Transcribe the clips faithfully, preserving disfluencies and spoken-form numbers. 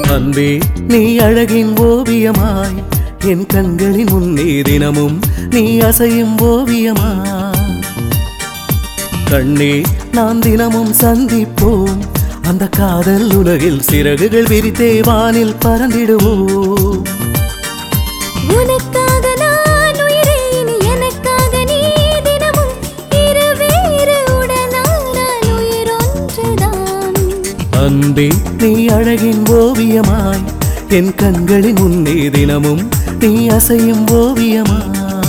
அன்பே நீ அழகின் ஓவியமாய் என் கண்களின் முன்னே தினமும் நீ அசையும் ஓவியமா கண்ணே நான் தினமும் சந்திப்போம் அந்த காதல் உலகில் சிறகுகள் விரித்தே வானில் பறந்திடுவோம் உனக்காக நான் உயிரேன் எனக்காக நீ தினமும் இருவேறு உடனான உயிர் ஒன்றுதான் அன்பே நீ அழகின் ஓவியமாய் என் கண்களின் முன்னே தினமும் நீ அசையும் ஓவியமா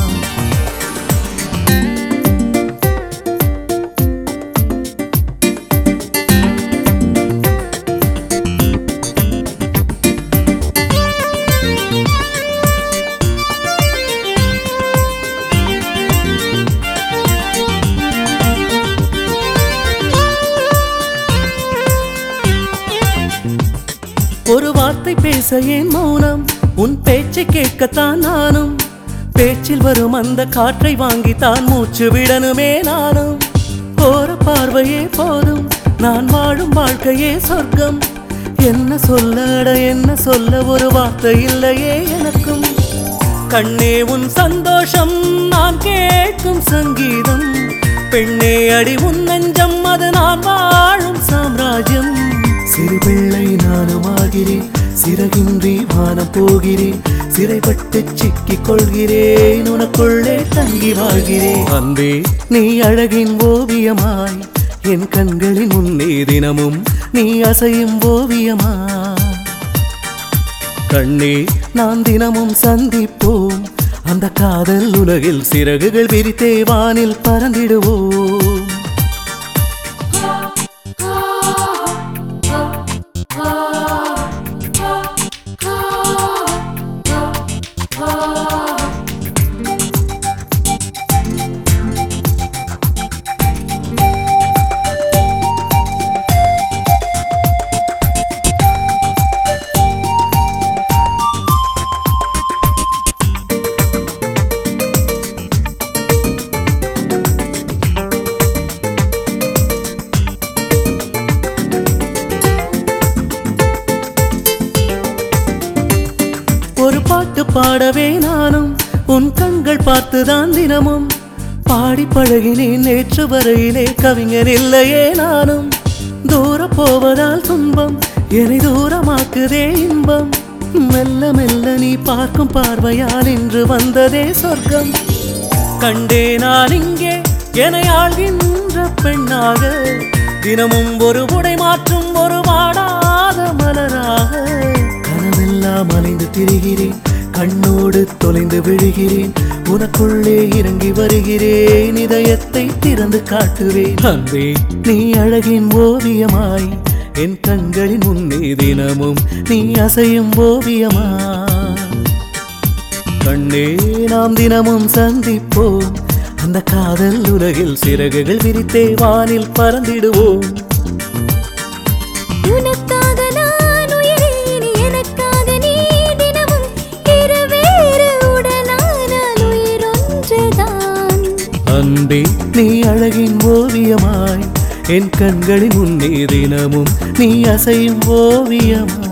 ஒரு வார்த்தை பேச ஏன் மௌனம் உன் பேச்சை கேட்கத்தான் நானும் பேச்சில் வரும் அந்த காற்றை வாங்கித்தான் மூச்சு விடணுமே நானும் போற பார்வையே போதும் நான் வாழும் வாழ்க்கையே சொர்க்கம் என்ன சொல்லட என்ன சொல்ல ஒரு வார்த்தை இல்லையே எனக்கும் கண்ணே உன் சந்தோஷம் நான் கேட்கும் சங்கீதம் பெண்ணே அடி உன் நெஞ்சம் அது நான் வாழும் சாம்ராஜ்யம் சிறு பிள்ளை நானும் ஆகிறேன் சிறகின்றி வானம் போகிறேன் சிறைப்பட்டு சிக்கிக் கொள்கிறேன் உனக்குள்ளே தங்கி வாழ்கிறேன் அன்பே நீ அழகின் ஓவியமாய் என் கண்களின் முன்னே தினமும் நீ அசையும் ஓவியமா கண்ணே நான் தினமும் சந்திப்போம் அந்த காதல் உலகில் சிறகுகள் விரித்தே வானில் பறந்திடுவோம் ஒரு பாட்டு பாடவே நானும் உன் கண்கள் பார்த்துதான் தினமும் பாடி பழகினேன் நேற்று வரையிலே கவிஞர் இல்லையே நானும் தூர போவதால் துன்பம் என்னை தூரமாக்குதே இன்பம் மெல்ல மெல்ல நீ பார்க்கும் பார்வையால் இன்று வந்ததே சொர்க்கம் கண்டே நான் இங்கே என்னை ஆள்கின்ற பெண்ணாக தினமும் ஒரு உடை மாற்றும் ஒரு வாடாத மலராக கனவெல்லாம் அலைந்து திரிகிறேன் கண்ணோடு தொலைந்து விழுகிறேன் உனக்குள்ளே இறங்கி வருகிறேன் இதயத்தை திறந்து காட்டுவேன் அன்பே நீ அழகின் ஓவியமாய் என் கண்களின் முன்னே தினமும் நீ அசையும் ஓவியமா கண்ணே நாம் தினமும் சந்திப்போம் அந்த காதல் உலகில் சிறகுகள் விரித்தே வானில் பறந்திடுவோம் உனக்காக நான் உயிரேன் எனக்காக நீ தினமும் இருவேறு உடனான உயிர் ஒன்றுதான் அன்பே நீ அழகின் ஓவியமாய் என் கண்களின் முன்னே தினமும் நீ அசையும் ஓவியமா